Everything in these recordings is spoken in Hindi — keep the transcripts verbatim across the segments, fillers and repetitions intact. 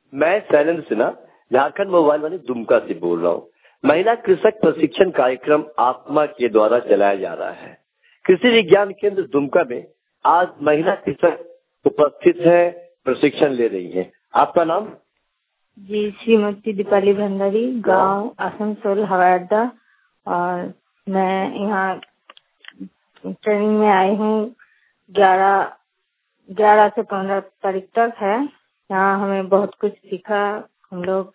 मैं शैलेंद्र सिन्हा झारखंड मोबाइल वाले दुमका से बोल रहा हूँ। महिला कृषक प्रशिक्षण कार्यक्रम आत्मा के द्वारा चलाया जा रहा है। कृषि विज्ञान केंद्र दुमका में आज महिला कृषक उपस्थित है, प्रशिक्षण ले रही हैं। आपका नाम? जी, श्रीमती दीपाली भंडारी, गांव आसनसोल हवाई अड्डा। और मैं यहाँ ट्रेनिंग में आई हूँ। ग्यारह ग्यारह से पंद्रह तारीख तक है। यहाँ हमें बहुत कुछ सीखा। हम लोग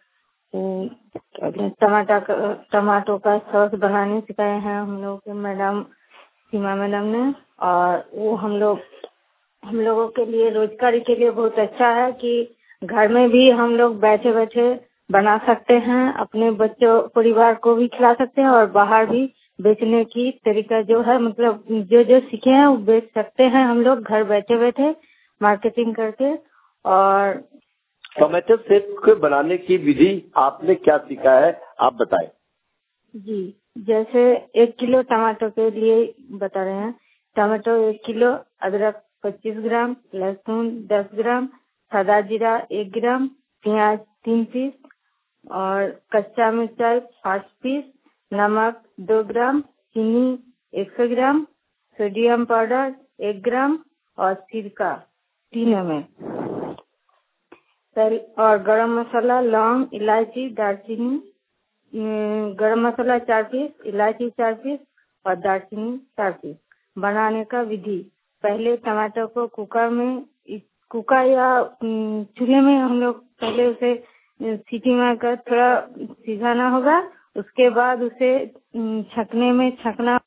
टमाटर टमाटो का सॉस बनाने सिखाए हैं हम लोग के मैडम सीमा मैडम ने। और वो हम लोग हम लोगों के लिए रोजगारी के लिए बहुत अच्छा है कि घर में भी हम लोग बैठे बैठे बना सकते हैं, अपने बच्चों परिवार को भी खिला सकते हैं और बाहर भी बेचने की तरीका जो है, मतलब जो जो सीखे हैं वो बेच सकते हैं हम लोग घर बैठे बैठे मार्केटिंग करके। और टमाटर सेक को बनाने की विधि आपने क्या सीखा है, आप बताएं। जी, जैसे एक किलो टमाटर के लिए बता रहे हैं। टमाटर एक किलो, अदरक पच्चीस ग्राम, लहसुन दस ग्राम, सादा जीरा एक ग्राम, प्याज तीन पीस और कच्चा मिर्चाई पाँच पीस, नमक दो ग्राम, चीनी एक सौ ग्राम, सोडियम पाउडर एक ग्राम और सिरका तीन एम एल और गरम मसाला, लौंग, इलायची, दालचीनी, गरम मसाला चार पीस, इलायची चार पीस और दालचीनी चार पीस। बनाने का विधि: पहले टमाटर को कुकर में कुकर या चूल्हे में हम लोग पहले उसे सीटी मारकर थोड़ा सिझाना होगा। उसके बाद उसे छकने में छकना